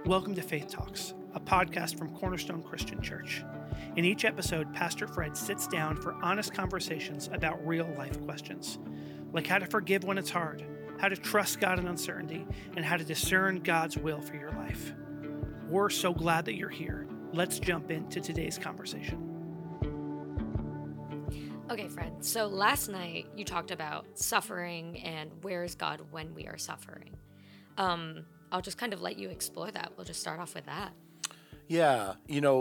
Welcome to Faith Talks, a podcast from Cornerstone Christian Church. In each episode, Pastor Fred sits down for honest conversations about real life questions, like how to forgive when it's hard, how to trust God in uncertainty, and how to discern God's will for your life. We're so glad that you're here. Let's jump into today's conversation. Okay, Fred. So last night you talked about suffering and where is God when we are suffering. I'll just kind of let you explore that. We'll just start off with that. Yeah,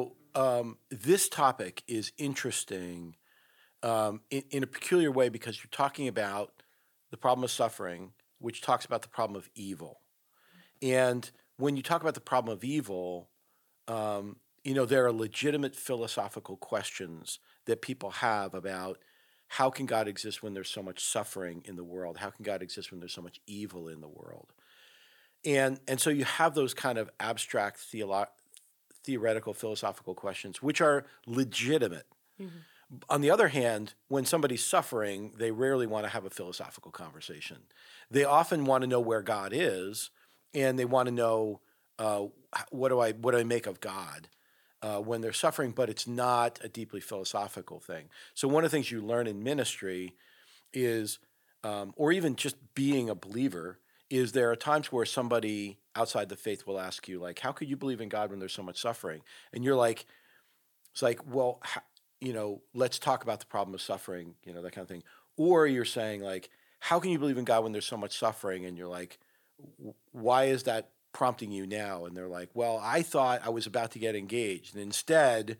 this topic is interesting in a peculiar way because you're talking about the problem of suffering, which talks about the problem of evil. And when you talk about the problem of evil, there are legitimate philosophical questions that people have about how can God exist when there's so much suffering in the world? How can God exist when there's so much evil in the world? And so you have those kind of abstract theoretical philosophical questions, which are legitimate. Mm-hmm. On the other hand, when somebody's suffering, they rarely want to have a philosophical conversation. They often want to know where God is, and they want to know what do I make of God when they're suffering, but it's not a deeply philosophical thing. So one of the things you learn in ministry is, or even just being a believer, is there are times where somebody outside the faith will ask you, like, how could you believe in God when there's so much suffering? And you're like, it's like, well, let's talk about the problem of suffering, that kind of thing. Or you're saying, like, how can you believe in God when there's so much suffering? And you're like, why is that prompting you now? And they're like, well, I thought I was about to get engaged. And instead,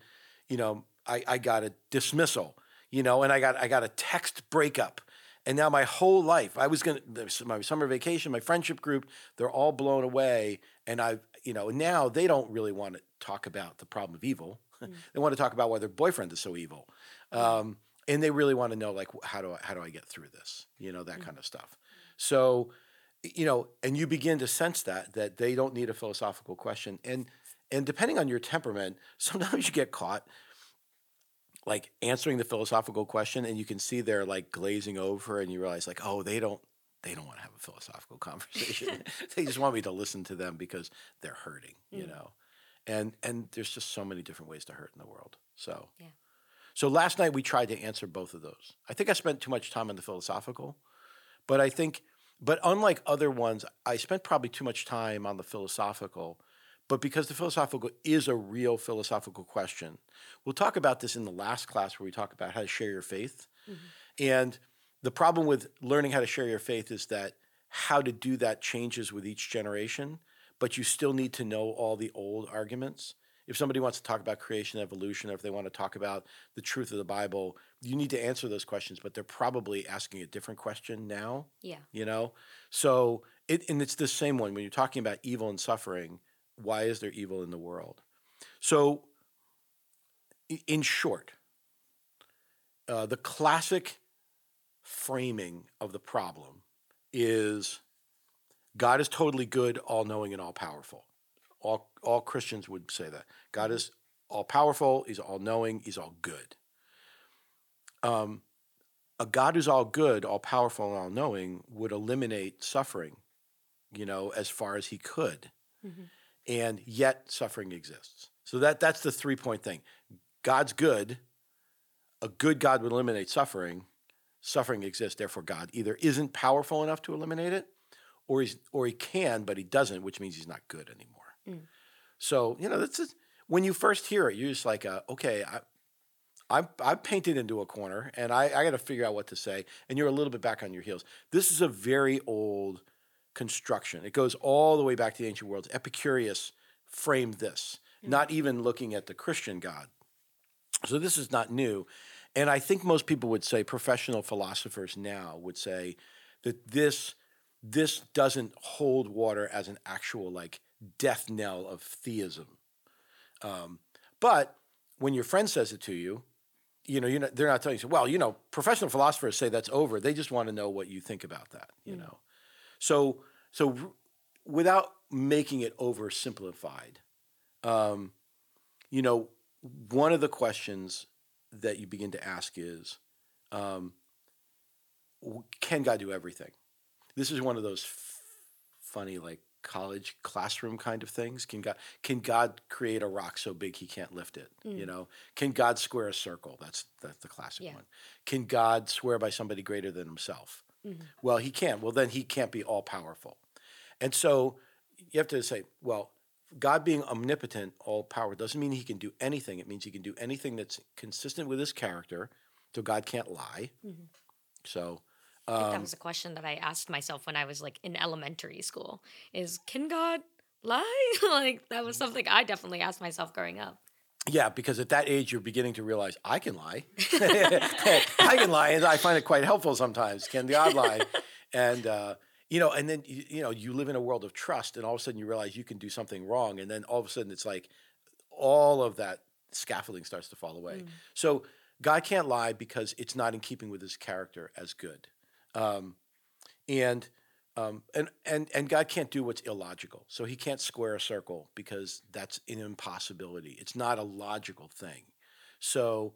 I got a dismissal, and I got a text breakup. And now my whole life, my summer vacation, my friendship group, they're all blown away. And now they don't really want to talk about the problem of evil. Mm. They want to talk about why their boyfriend is so evil. And they really want to know, like, how do I get through this? That kind of stuff. So, and you begin to sense that they don't need a philosophical question. And depending on your temperament, sometimes you get caught like answering the philosophical question, and you can see they're like glazing over, and you realize, like, oh, they don't want to have a philosophical conversation. They just want me to listen to them because they're hurting, And there's just so many different ways to hurt in the world. So, yeah. So last night we tried to answer both of those. I think I spent too much time on the philosophical, but unlike other ones, I spent probably too much time on the philosophical. But because the philosophical is a real philosophical question, we'll talk about this in the last class where we talk about how to share your faith. Mm-hmm. And the problem with learning how to share your faith is that how to do that changes with each generation, but you still need to know all the old arguments. If somebody wants to talk about creation, evolution, or if they want to talk about the truth of the Bible, you need to answer those questions, but they're probably asking a different question now. Yeah. So it's the same one. When you're talking about evil and suffering, why is there evil in the world? So, in short, the classic framing of the problem is God is totally good, all-knowing, and all-powerful. All Christians would say that. God is all-powerful, he's all-knowing, he's all good. A God who's all good, all-powerful, and all-knowing would eliminate suffering, as far as he could. Mm-hmm. And yet suffering exists. So that's the 3-point thing. God's good. A good God would eliminate suffering. Suffering exists, therefore God either isn't powerful enough to eliminate it, or he can, but he doesn't, which means he's not good anymore. Mm. So, that's just, when you first hear it, you're just like, okay, I'm painted into a corner, and I got to figure out what to say, and you're a little bit back on your heels. This is a very old construction. It goes all the way back to the ancient world. Epicurus framed this, not even looking at the Christian God. So this is not new. And I think most people would say, professional philosophers now would say that this doesn't hold water as an actual, like, death knell of theism. But when your friend says it to you, they're not telling you, well, professional philosophers say that's over. They just want to know what you think about that, know. So without making it oversimplified, one of the questions that you begin to ask is, can God do everything? This is one of those funny, like, college classroom kind of things. Can God create a rock so big he can't lift it? You know, can God square a circle? That's the classic one. Can God swear by somebody greater than himself? Well, he can. Well, then he can't be all powerful. And so you have to say, well, God being omnipotent, all power, doesn't mean he can do anything. It means he can do anything that's consistent with his character. So God can't lie. So I think that was a question that I asked myself when I was like in elementary school is, can God lie? Like that was something I definitely asked myself growing up. yeah, because at that age you're beginning to realize I can lie. I can lie, and I find it quite helpful sometimes. Can God lie? And and then you live in a world of trust, and all of a sudden you realize you can do something wrong, and then all of a sudden it's like all of that scaffolding starts to fall away. So God can't lie because it's not in keeping with his character as good. And God can't do what's illogical. So he can't square a circle because that's an impossibility. It's not a logical thing. So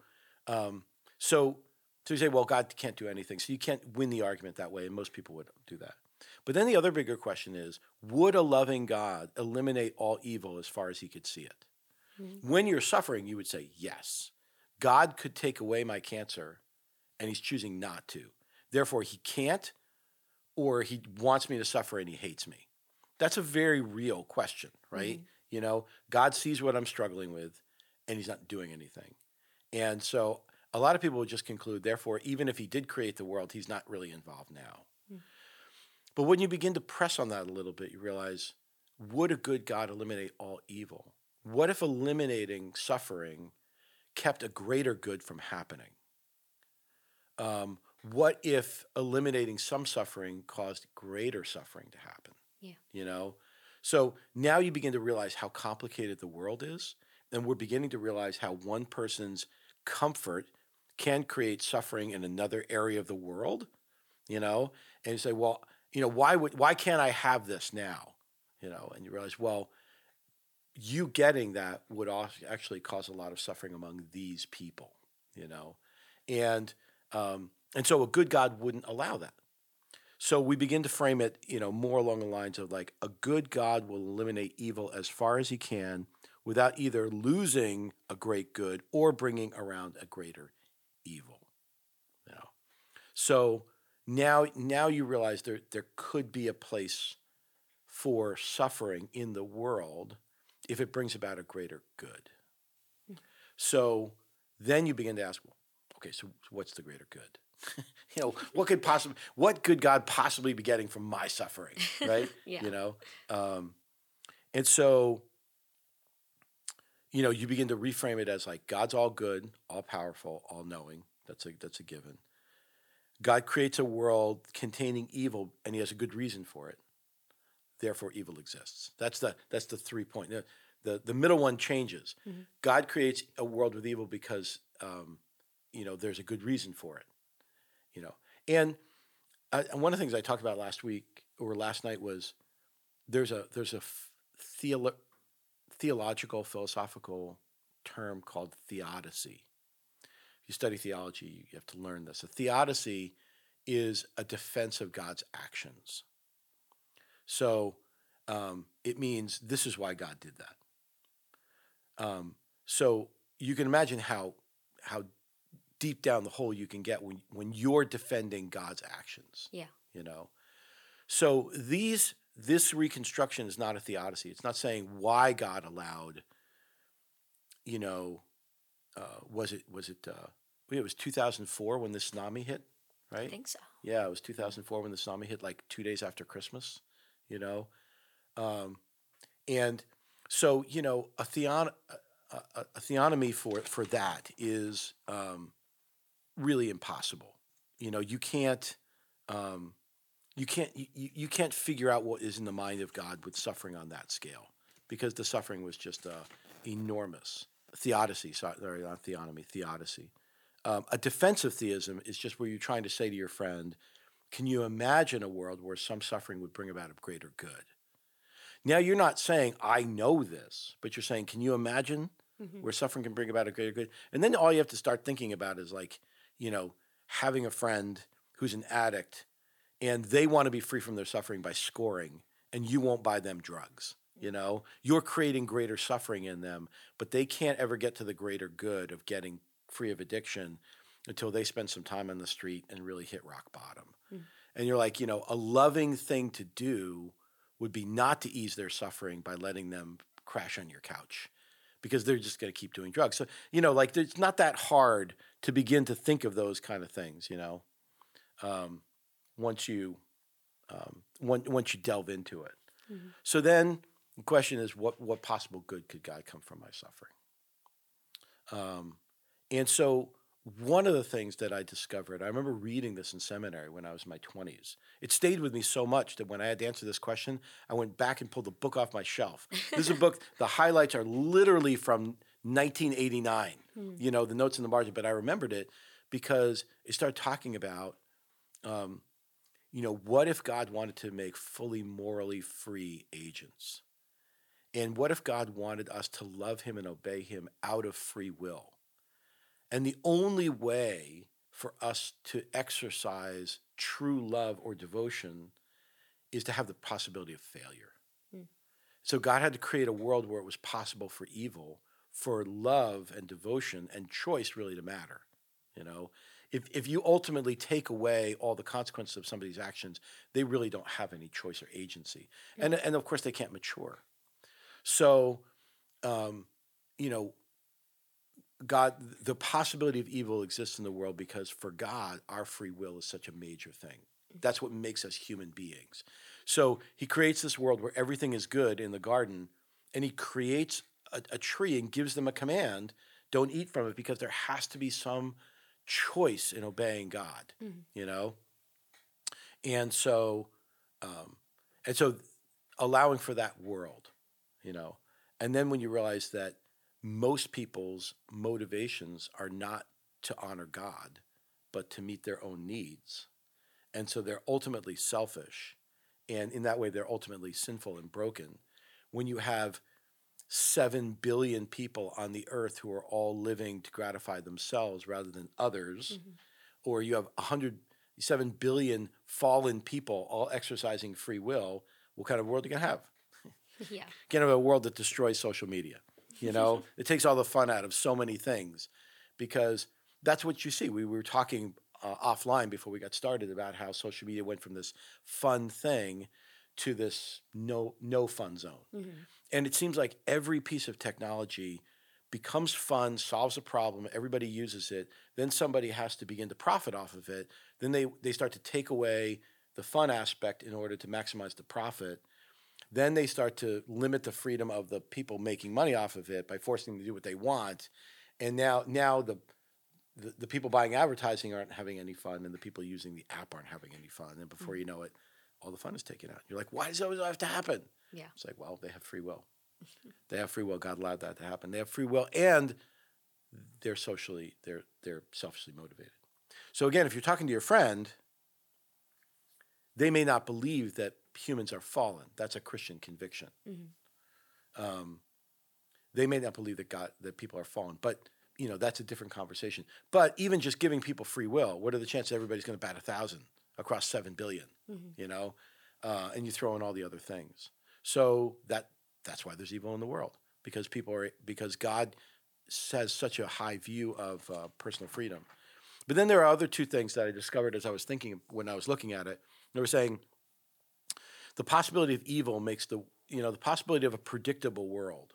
you say, well, God can't do anything. So you can't win the argument that way, and most people would do that. But then the other bigger question is, would a loving God eliminate all evil as far as he could see it? When you're suffering, you would say, yes. God could take away my cancer, and he's choosing not to. Therefore, he can't, or he wants me to suffer and he hates me. That's a very real question, right? God sees what I'm struggling with, and he's not doing anything. And so a lot of people would just conclude, therefore, even if he did create the world, he's not really involved now. But when you begin to press on that a little bit, you realize, would a good God eliminate all evil? What if eliminating suffering kept a greater good from happening? What if eliminating some suffering caused greater suffering to happen? Yeah. So now you begin to realize how complicated the world is, and we're beginning to realize how one person's comfort can create suffering in another area of the world. And you say, well, why can't I have this now? And you realize, well, you getting that would actually cause a lot of suffering among these people. And so a good God wouldn't allow that. So we begin to frame it, more along the lines of like, a good God will eliminate evil as far as he can without either losing a great good or bringing around a greater evil. So now you realize there could be a place for suffering in the world if it brings about a greater good. So then you begin to ask, well, okay, so what's the greater good? What could God possibly be getting from my suffering, right? Yeah. And so, you begin to reframe it as like, God's all good, all powerful, all knowing. That's a given. God creates a world containing evil, and he has a good reason for it. Therefore, evil exists. That's the 3 point. The middle one changes. God creates a world with evil because there's a good reason for it. And one of the things I talked about last night was there's a theological, philosophical term called theodicy. If you study theology, you have to learn this. A theodicy is a defense of God's actions. So it means this is why God did that. So you can imagine how deep down the hole you can get when you're defending God's actions. Yeah. So this reconstruction is not a theodicy. It's not saying why God allowed. It was 2004 when the tsunami hit, right? I think so. Yeah, it was 2004 when the tsunami hit, like 2 days after Christmas. And so a theonomy for that is really impossible. You can't figure out what is in the mind of God with suffering on that scale, because the suffering was just enormous. Theodicy, sorry, not theonomy, theodicy. A defensive theism is just where you're trying to say to your friend, can you imagine a world where some suffering would bring about a greater good? Now, you're not saying, I know this, but you're saying, can you imagine where suffering can bring about a greater good? And then all you have to start thinking about is like, having a friend who's an addict and they want to be free from their suffering by scoring. and you won't buy them drugs. You know, you're creating greater suffering in them, but they can't ever get to the greater good of getting free of addiction until they spend some time on the street and really hit rock bottom. And you're like, a loving thing to do would be not to ease their suffering by letting them crash on your couch, because they're just going to keep doing drugs. So, like, it's not that hard to begin to think of those kind of things, once you delve into it. So then the question is, what possible good could God come from my suffering? And so one of the things that I discovered, I remember reading this in seminary when I was in my 20s. It stayed with me so much that when I had to answer this question, I went back and pulled the book off my shelf. This is a book, the highlights are literally from 1989, the notes in the margin, but I remembered it because it started talking about, what if God wanted to make fully morally free agents? And what if God wanted us to love him and obey him out of free will? And the only way for us to exercise true love or devotion is to have the possibility of failure. So God had to create a world where it was possible for evil, for love and devotion and choice really to matter. If you ultimately take away all the consequences of somebody's actions, they really don't have any choice or agency. And of course, they can't mature. So, God, the possibility of evil exists in the world because for God, our free will is such a major thing. That's what makes us human beings. So he creates this world where everything is good in the garden, and he creates a tree and gives them a command, don't eat from it, because there has to be some choice in obeying God, And so allowing for that world, and then when you realize that most people's motivations are not to honor God, but to meet their own needs. And so they're ultimately selfish. And in that way, they're ultimately sinful and broken. When you have 7 billion people on the earth who are all living to gratify themselves rather than others, or you have 107 billion fallen people all exercising free will, what kind of world are you going to have? Yeah. Kind of a world that destroys social media. It takes all the fun out of so many things, because that's what you see. We were talking offline before we got started about how social media went from this fun thing to this no fun zone. And it seems like every piece of technology becomes fun, solves a problem, everybody uses it, then somebody has to begin to profit off of it. Then they start to take away the fun aspect in order to maximize the profit. Then they start to limit the freedom of the people making money off of it by forcing them to do what they want. And now the people buying advertising aren't having any fun, and the people using the app aren't having any fun. And before you know it, all the fun is taken out. You're like, why does it always have to happen? Yeah. It's like, well, they have free will. They have free will. God allowed that to happen. They have free will, and they're selfishly motivated. So again, if you're talking to your friend, they may not believe that humans are fallen. That's a Christian conviction. They may not believe that people are fallen, but that's a different conversation. But even just giving people free will, what are the chances everybody's going to bat 1,000 across 7 billion? And you throw in all the other things. So that's why there's evil in the world, because God has such a high view of personal freedom. But then there are other two things that I discovered as I was thinking when I was looking at it. They were saying the possibility of evil makes the possibility of a predictable world,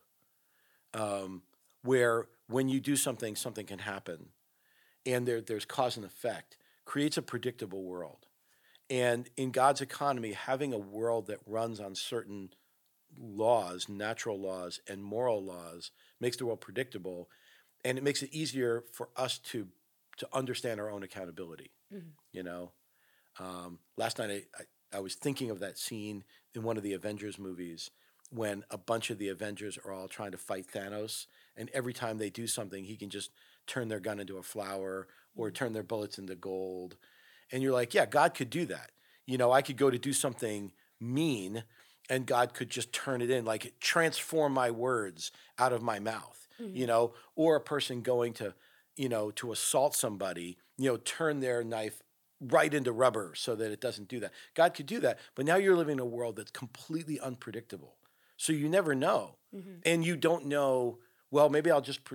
where when you do something can happen, and there's cause and effect, creates a predictable world. And in God's economy, having a world that runs on certain laws, natural laws and moral laws, makes the world predictable, and it makes it easier for us to understand our own accountability. Last night I was thinking of that scene in one of the Avengers movies when a bunch of the Avengers are all trying to fight Thanos, and every time they do something, he can just turn their gun into a flower or turn their bullets into gold. And you're like, yeah, God could do that. I could go to do something mean, and God could just turn it in, like transform my words out of my mouth, or a person going to assault somebody, turn their knife right into rubber so that it doesn't do that. God could do that, but now you're living in a world that's completely unpredictable. So you never know. And you don't know, well, maybe I'll just,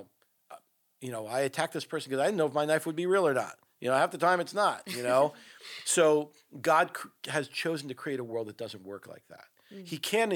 I attacked this person because I didn't know if my knife would be real or not. Half the time it's not, So God has chosen to create a world that doesn't work like that. He can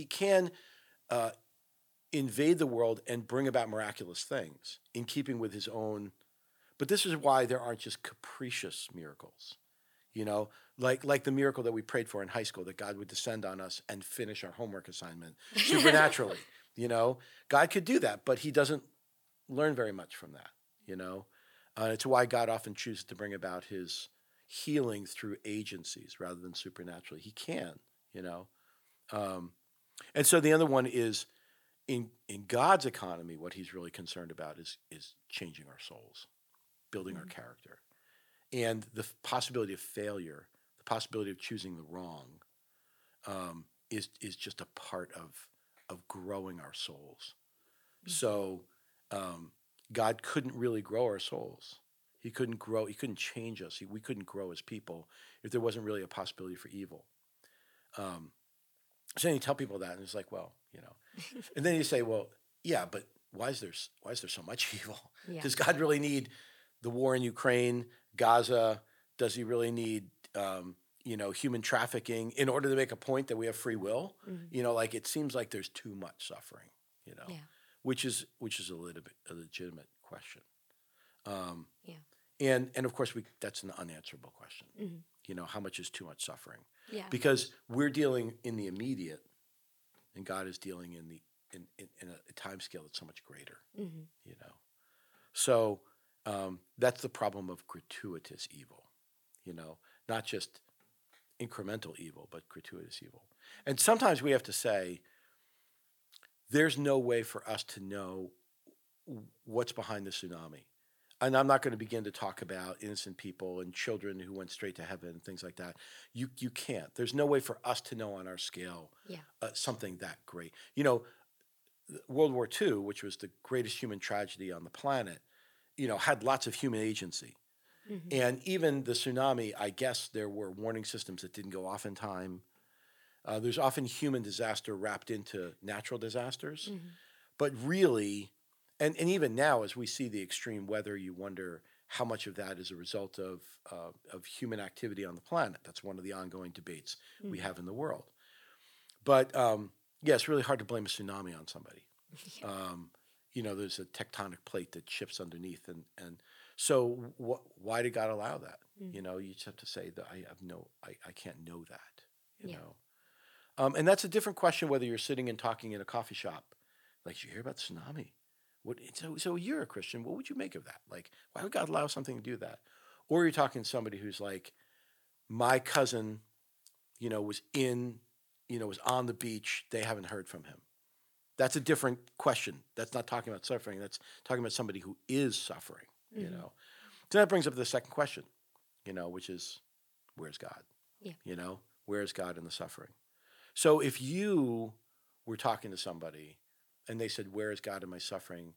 invade the world and bring about miraculous things in keeping with his own. But this is why there aren't just capricious miracles, like the miracle that we prayed for in high school, that God would descend on us and finish our homework assignment supernaturally. God could do that, but he doesn't learn very much from that. It's why God often chooses to bring about his healing through agencies rather than supernaturally. He can, and so the other one is in God's economy, what he's really concerned about is changing our souls, building our character, and the possibility of failure, the possibility of choosing the wrong, is just a part of growing our souls. So God couldn't really grow our souls. He couldn't change us. We couldn't grow as people if there wasn't really a possibility for evil. So then you tell people that, and it's like, well, and then you say, well, yeah, but why is there so much evil? Yeah. Does God really need the war in Ukraine, Gaza? Does he really need, human trafficking in order to make a point that we have free will? It seems like there's too much suffering, Yeah. which is a legitimate question. Yeah. And of course that's an unanswerable question. How much is too much suffering? Yeah. Because we're dealing in the immediate, and God is dealing in a time scale that's so much greater. So that's the problem of gratuitous evil. Not just incremental evil, but gratuitous evil. And sometimes we have to say, there's no way for us to know what's behind the tsunami. And I'm not going to begin to talk about innocent people and children who went straight to heaven and things like that. You can't. There's no way for us to know on our scale something that great. World War II, which was the greatest human tragedy on the planet, had lots of human agency. And even the tsunami, I guess there were warning systems that didn't go off in time. There's often human disaster wrapped into natural disasters. But really, and even now, as we see the extreme weather, you wonder how much of that is a result of human activity on the planet. That's one of the ongoing debates we have in the world. But it's really hard to blame a tsunami on somebody. There's a tectonic plate that shifts underneath, and so why did God allow that? You just have to say that I can't know that. And that's a different question whether you're sitting and talking in a coffee shop, like, did you hear about tsunami? So you're a Christian. What would you make of that? Like, why would God allow something to do that? Or you're talking to somebody who's like, my cousin, was on the beach. They haven't heard from him. That's a different question. That's not talking about suffering. That's talking about somebody who is suffering. So that brings up the second question, which is, where's God? Yeah. Where's God in the suffering? So if you were talking to somebody and they said, where is God in my suffering?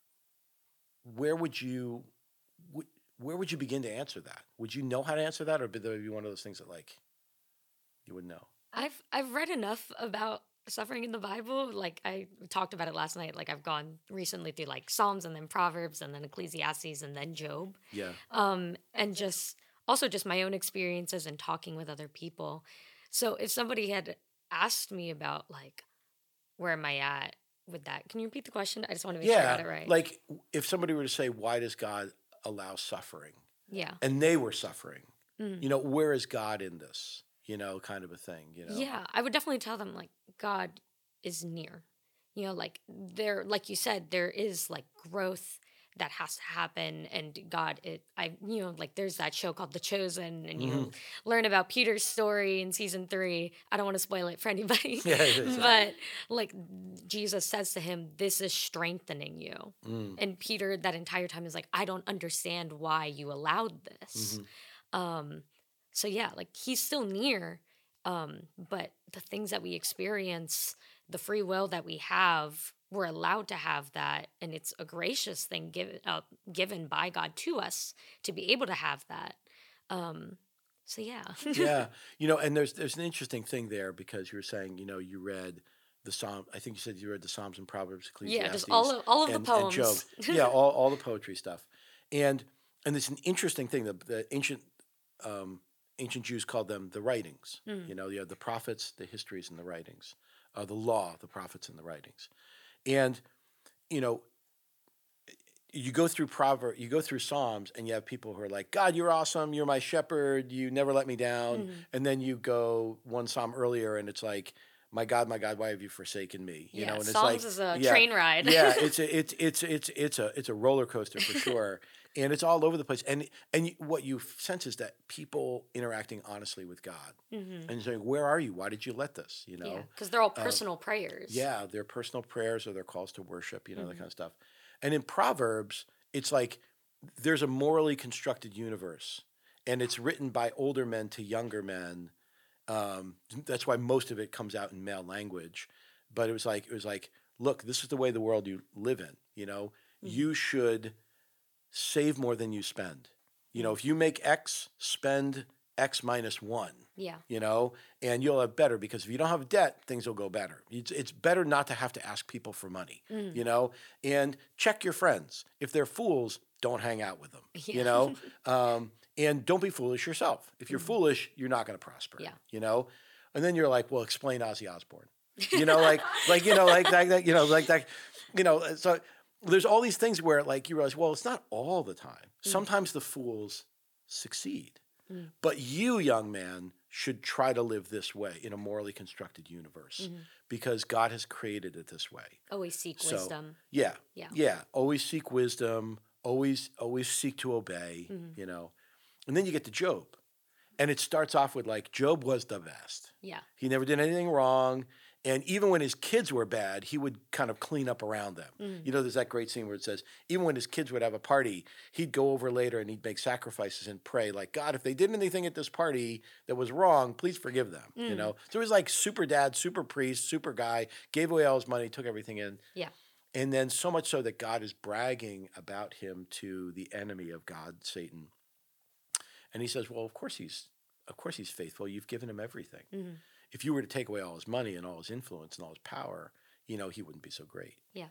Where would you begin to answer that? Would you know how to answer that, or would there be one of those things that you wouldn't know? I've read enough about suffering in the Bible. Like, I talked about it last night. Like, I've gone recently through Psalms and then Proverbs and then Ecclesiastes and then Job. Yeah. And just my own experiences and talking with other people. So if somebody had asked me about where am I at with that, can you repeat the question? I just want to make sure I got it right. Like, if somebody were to say, why does God allow suffering? Yeah. And they were suffering. Where is God in this? Kind of a thing. Yeah, I would definitely tell them God is near. Like you said, there is growth that has to happen, and God, there's that show called The Chosen, and you learn about Peter's story in season 3. I don't want to spoil it for anybody, but Jesus says to him, "This is strengthening you," and Peter that entire time is like, "I don't understand why you allowed this." So yeah, he's still near, but the things that we experience, the free will that we have, we're allowed to have that, and it's a gracious thing given by God to us to be able to have that. So yeah. Yeah. And there's an interesting thing there because you were saying, you read the Psalm. I think you said you read the Psalms and Proverbs, Ecclesiastes, Yeah, just all of the and Job. poems. Yeah, all the poetry stuff. And it's an interesting thing. The ancient Jews called them the writings. You have the prophets, the histories, and the writings. The law, the prophets, and the writings. And you go through you go through Psalms, and you have people who are like, God, you're awesome. You're my shepherd. You never let me down. And then you go one Psalm earlier, and it's like, my God, why have you forsaken me? Yeah, And it's Psalms is a train ride. Yeah, it's a roller coaster for sure, and it's all over the place. And what you sense is that people interacting honestly with God and saying, "Where are you? Why did you let this?" Yeah, because they're all personal prayers. Yeah, they're personal prayers or their calls to worship. That kind of stuff. And in Proverbs, it's like there's a morally constructed universe, and it's written by older men to younger men. That's why most of it comes out in male language. But it was like, look, this is the way the world you live in. You should save more than you spend. If you make X, spend X minus 1. Yeah. And you'll have better, because if you don't have debt, things will go better. It's better not to have to ask people for money, and check your friends. If they're fools, don't hang out with them, and don't be foolish yourself. If you're foolish, you're not going to prosper, and then you're like, well, explain Ozzy Osbourne, so there's all these things where like you realize, well, it's not all the time. Sometimes the fools succeed. But you, young man, should try to live this way in a morally constructed universe because God has created it this way. Always seek wisdom. Yeah. Always seek wisdom. Always seek to obey. And then you get to Job, and it starts off with like, Job was the best. Yeah. He never did anything wrong. And even when his kids were bad, he would kind of clean up around them. There's that great scene where it says, even when his kids would have a party, he'd go over later and he'd make sacrifices and pray like, God, if they did anything at this party that was wrong, please forgive them. So he was like super dad, super priest, super guy, gave away all his money, took everything in. Yeah. And then so much so that God is bragging about him to the enemy of God, Satan. And he says, well, of course he's faithful. You've given him everything. If you were to take away all his money and all his influence and all his power, he wouldn't be so great. Yeah.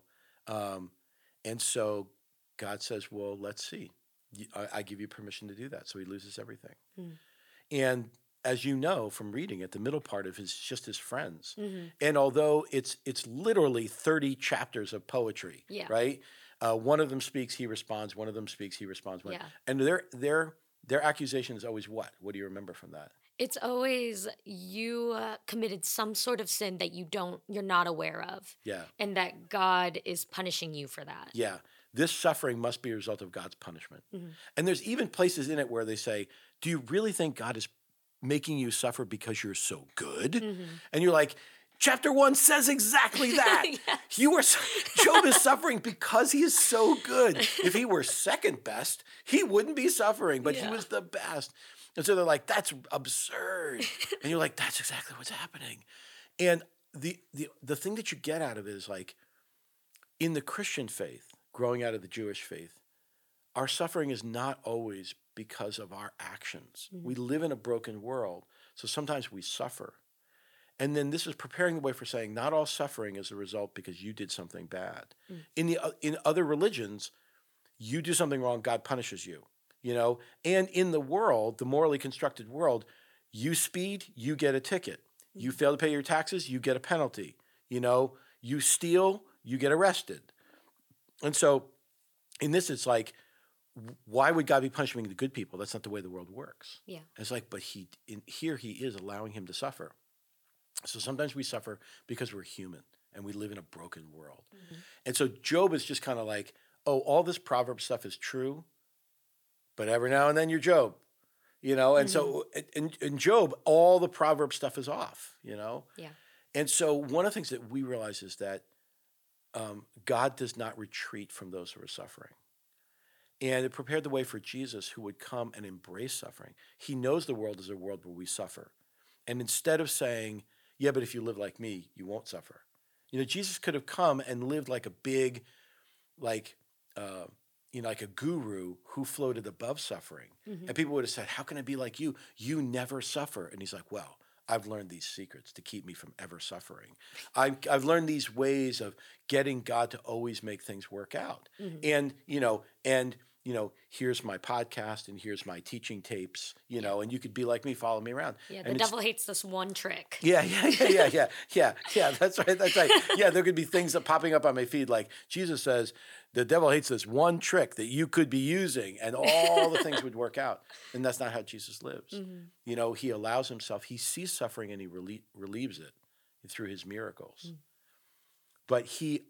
And so God says, well, let's see. I give you permission to do that. So he loses everything. And as you know from reading it, the middle part of his friends. And although it's literally 30 chapters of poetry, right? One of them speaks, he responds. One of them speaks, he responds. Yeah. And their accusation is always what? What do you remember from that? It's always you committed some sort of sin that you're not aware of. Yeah. And that God is punishing you for that. Yeah. This suffering must be a result of God's punishment. And there's even places in it where they say, do you really think God is making you suffer because you're so good? And you're like, chapter 1 says exactly that. Yes. Job is suffering because he is so good. If he were second best, he wouldn't be suffering, but he was the best. And so they're like, that's absurd. And you're like, that's exactly what's happening. And the thing that you get out of it is like, in the Christian faith, growing out of the Jewish faith, our suffering is not always because of our actions. We live in a broken world, so sometimes we suffer. And then this is preparing the way for saying not all suffering is a result because you did something bad. In other religions, you do something wrong, God punishes you. And in the world, the morally constructed world, you speed, you get a ticket. You fail to pay your taxes, you get a penalty. You steal, you get arrested. And so in this, it's like, why would God be punishing the good people? That's not the way the world works. Yeah. It's like, but here he is allowing him to suffer. So sometimes we suffer because we're human and we live in a broken world. And so Job is just kind of like, oh, all this proverb stuff is true, but every now and then you're Job, and so in Job, all the proverb stuff is off, Yeah. And so one of the things that we realize is that God does not retreat from those who are suffering. And it prepared the way for Jesus, who would come and embrace suffering. He knows the world is a world where we suffer. And instead of saying, yeah, but if you live like me, you won't suffer. Jesus could have come and lived like a big, like a guru who floated above suffering. And people would have said, how can I be like you? You never suffer. And he's like, well, I've learned these secrets to keep me from ever suffering. I've learned these ways of getting God to always make things work out. And, here's my podcast and here's my teaching tapes, and you could be like me, follow me around. Yeah, and the devil hates this one trick. Yeah. That's right. Yeah, there could be things that popping up on my feed like Jesus says, the devil hates this one trick that you could be using, and all the things would work out. And that's not how Jesus lives. He allows himself, he sees suffering and he relieves it through his miracles. But he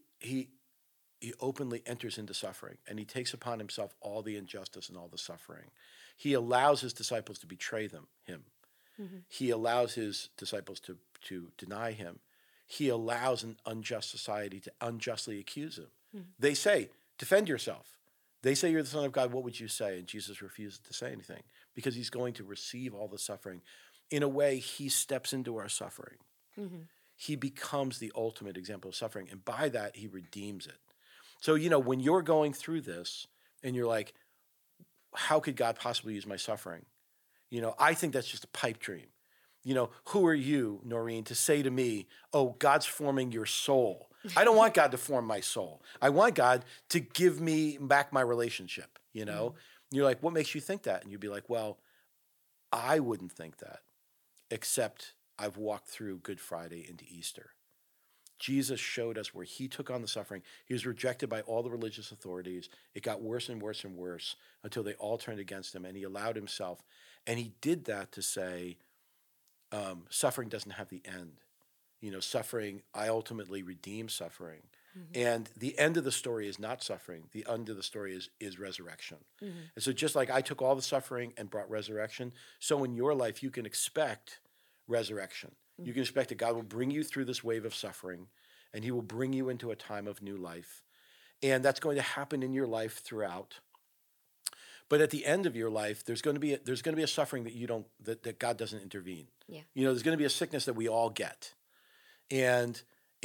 openly enters into suffering, and he takes upon himself all the injustice and all the suffering. He allows his disciples to betray him. He allows his disciples to deny him. He allows an unjust society to unjustly accuse him. They say, defend yourself. They say you're the Son of God. What would you say? And Jesus refuses to say anything because he's going to receive all the suffering. In a way, he steps into our suffering. He becomes the ultimate example of suffering, and by that, he redeems it. So, when you're going through this and you're like, how could God possibly use my suffering? I think that's just a pipe dream. Who are you, Noreen, to say to me, oh, God's forming your soul? I don't want God to form my soul. I want God to give me back my relationship, You're like, what makes you think that? And you'd be like, well, I wouldn't think that, except I've walked through Good Friday into Easter. Jesus showed us where he took on the suffering. He was rejected by all the religious authorities. It got worse and worse and worse until they all turned against him, and he allowed himself. And he did that to say, suffering doesn't have the end. Suffering, I ultimately redeem suffering. And the end of the story is not suffering. The end of the story is resurrection. And so just like I took all the suffering and brought resurrection, so in your life you can expect resurrection. You can expect that God will bring you through this wave of suffering, and he will bring you into a time of new life. And that's going to happen in your life throughout. But at the end of your life, there's going to be a suffering that God doesn't intervene. Yeah. There's going to be a sickness that we all get. And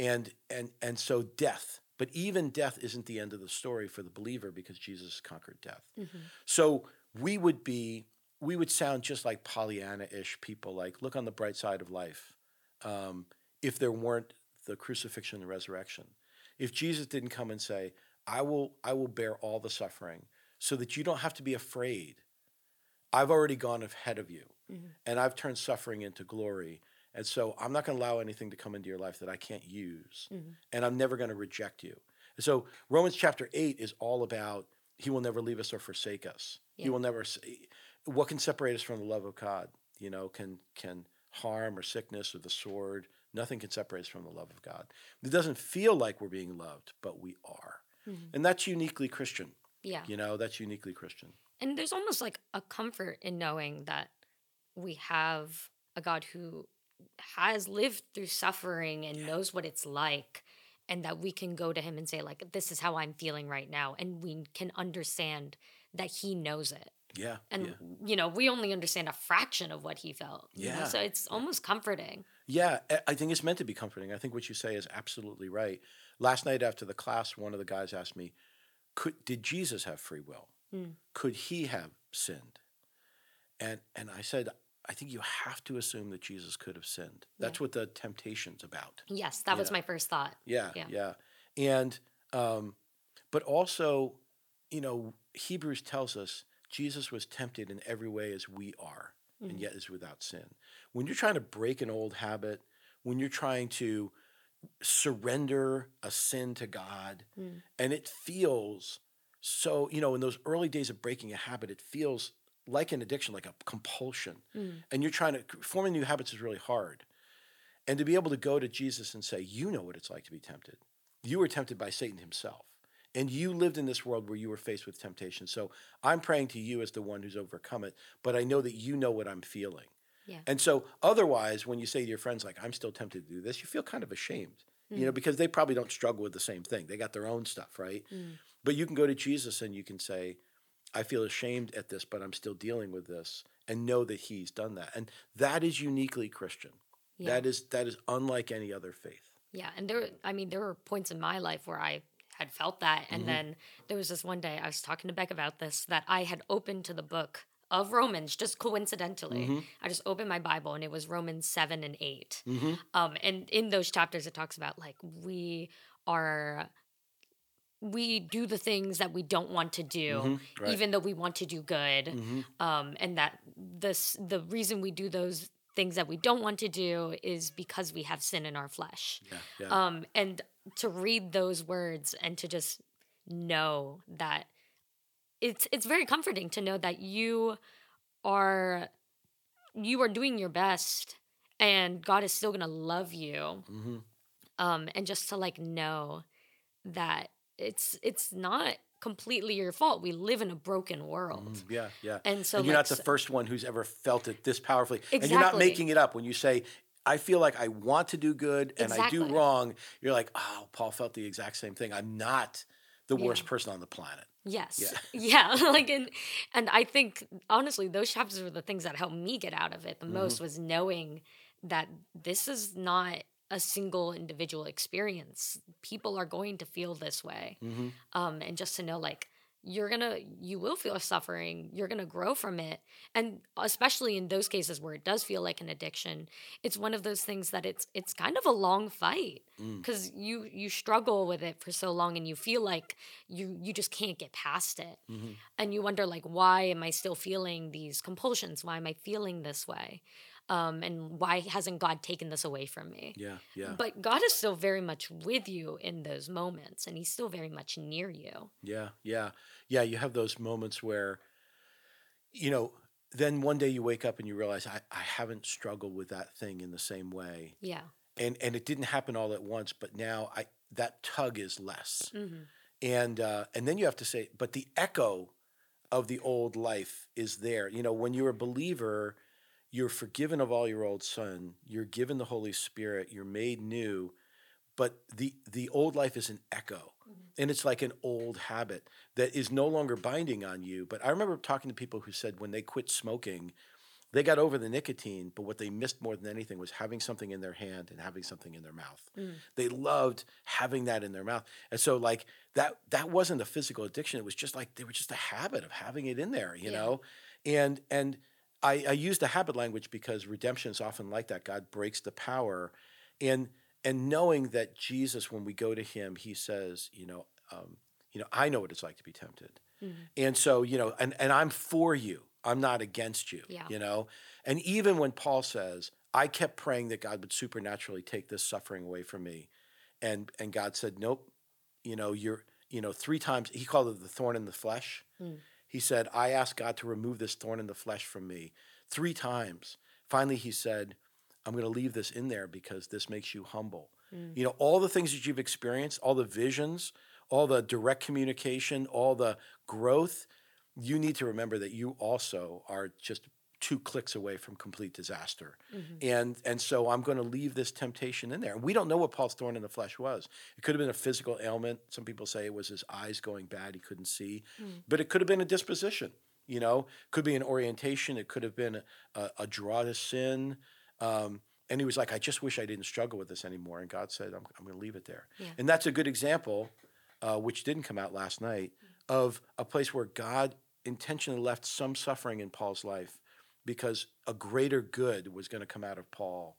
so death. But even death isn't the end of the story for the believer because Jesus conquered death. So we would sound just like Pollyanna-ish people, like look on the bright side of life. If there weren't the crucifixion and the resurrection, if Jesus didn't come and say, I will bear all the suffering so that you don't have to be afraid. I've already gone ahead of you, and I've turned suffering into glory. And so I'm not going to allow anything to come into your life that I can't use, and I'm never going to reject you. And so Romans chapter 8 is all about he will never leave us or forsake us. Yeah. He will never. What can separate us from the love of God? Can harm or sickness or the sword? Nothing can separate us from the love of God. It doesn't feel like we're being loved, but we are. And that's uniquely Christian. Yeah. That's uniquely Christian. And there's almost like a comfort in knowing that we have a God who has lived through suffering and knows what it's like, and that we can go to him and say, like, this is how I'm feeling right now. And we can understand that he knows it. Yeah. And, we only understand a fraction of what he felt. Yeah. So it's almost comforting. Yeah. I think it's meant to be comforting. I think what you say is absolutely right. Last night after the class, one of the guys asked me, did Jesus have free will? Could he have sinned? And I said, I think you have to assume that Jesus could have sinned. That's what the temptation's about. Yes, that was my first thought. Yeah. And, but also, Hebrews tells us Jesus was tempted in every way as we are, and yet is without sin. When you're trying to break an old habit, when you're trying to surrender a sin to God, and it feels so, in those early days of breaking a habit, it feels like an addiction, like a compulsion. And you're trying to, forming new habits is really hard. And to be able to go to Jesus and say, you know what it's like to be tempted. You were tempted by Satan himself. And you lived in this world where you were faced with temptation. So I'm praying to you as the one who's overcome it, but I know that you know what I'm feeling. Yeah. And so otherwise, when you say to your friends, like, I'm still tempted to do this, you feel kind of ashamed, because they probably don't struggle with the same thing. They got their own stuff, right? But you can go to Jesus and you can say, I feel ashamed at this, but I'm still dealing with this, and know that he's done that. And that is uniquely Christian. Yeah. That is unlike any other faith. Yeah. And there were points in my life where I had felt that. And then there was this one day I was talking to Beck about this, that I had opened to the book of Romans just coincidentally. I just opened my Bible and it was Romans 7 and 8. And in those chapters it talks about like we do the things that we don't want to do, Right. even though we want to do good. And that the reason we do those things that we don't want to do is because we have sin in our flesh. And to read those words and to just know that it's very comforting to know that you are doing your best and God is still going to love you. And just to like know that it's not completely your fault. We live in a broken world. Yeah. And so you're like, not the first one who's ever felt it this powerfully. Exactly. And you're not making it up when you say, I feel like I want to do good and I do wrong. You're like, oh, Paul felt the exact same thing. I'm not the worst person on the planet. Yes. Yeah. Like, and I think honestly, those chapters were the things that helped me get out of it the most, was knowing that this is not a single individual experience. People are going to feel this way. And just to know like, you will feel suffering. You're going to grow from it. And especially in those cases where it does feel like an addiction, it's one of those things that it's kind of a long fight because you struggle with it for so long and you feel like you just can't get past it. And you wonder like, why am I still feeling these compulsions? Why am I feeling this way? And why hasn't God taken this away from me? Yeah. But God is still very much with you in those moments, and he's still very much near you. Yeah. You have those moments where, then one day you wake up and you realize I haven't struggled with that thing in the same way. Yeah. And it didn't happen all at once, but now that tug is less. And then you have to say, but the echo of the old life is there. When you're a believer, you're forgiven of all your old sin. You're given the Holy Spirit. You're made new. But the old life is an echo. And it's like an old habit that is no longer binding on you. But I remember talking to people who said when they quit smoking, they got over the nicotine, but what they missed more than anything was having something in their hand and having something in their mouth. They loved having that in their mouth. And so like that wasn't a physical addiction. It was just like they were just a habit of having it in there, you know? And I use the habit language because redemption is often like that. God breaks the power. And knowing that Jesus, when we go to him, he says, I know what it's like to be tempted. And so, and I'm for you. I'm not against you, And even when Paul says, I kept praying that God would supernaturally take this suffering away from me. And God said, nope, you're 3 times, he called it the thorn in the flesh. He said, I asked God to remove this thorn in the flesh from me 3 times. Finally, he said, I'm going to leave this in there because this makes you humble. All the things that you've experienced, all the visions, all the direct communication, all the growth, you need to remember that you also are just 2 clicks away from complete disaster. And so I'm going to leave this temptation in there. And we don't know what Paul's thorn in the flesh was. It could have been a physical ailment. Some people say it was his eyes going bad. He couldn't see. But it could have been a disposition, could be an orientation. It could have been a draw to sin. And he was like, I just wish I didn't struggle with this anymore. And God said, I'm going to leave it there. And that's a good example, which didn't come out last night, of a place where God intentionally left some suffering in Paul's life because a greater good was going to come out of Paul.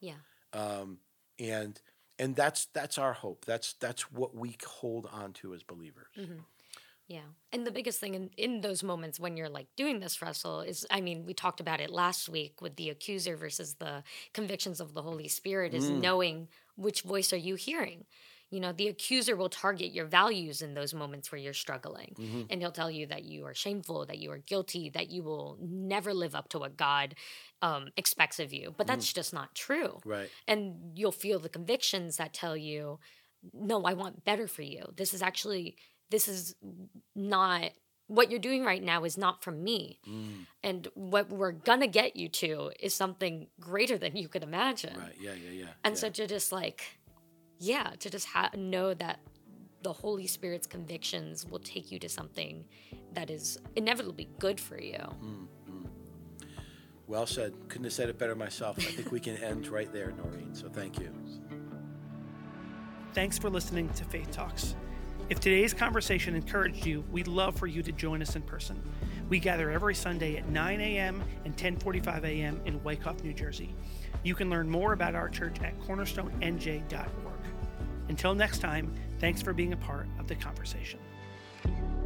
And that's our hope. That's what we hold on to as believers. Yeah. And the biggest thing in those moments when you're like doing this wrestle is, we talked about it last week with the accuser versus the convictions of the Holy Spirit, is knowing which voice are you hearing. The accuser will target your values in those moments where you're struggling. And he'll tell you that you are shameful, that you are guilty, that you will never live up to what God expects of you. But that's just not true. Right. And you'll feel the convictions that tell you, no, I want better for you. This is not, what you're doing right now is not from me. And what we're going to get you to is something greater than you could imagine. Right, yeah. And so to just know that the Holy Spirit's convictions will take you to something that is inevitably good for you. Well said. Couldn't have said it better myself. I think we can end right there, Noreen. So thank you. Thanks for listening to Faith Talks. If today's conversation encouraged you, we'd love for you to join us in person. We gather every Sunday at 9 a.m. and 10:45 a.m. in Wyckoff, New Jersey. You can learn more about our church at cornerstonenj.org. Until next time, thanks for being a part of the conversation.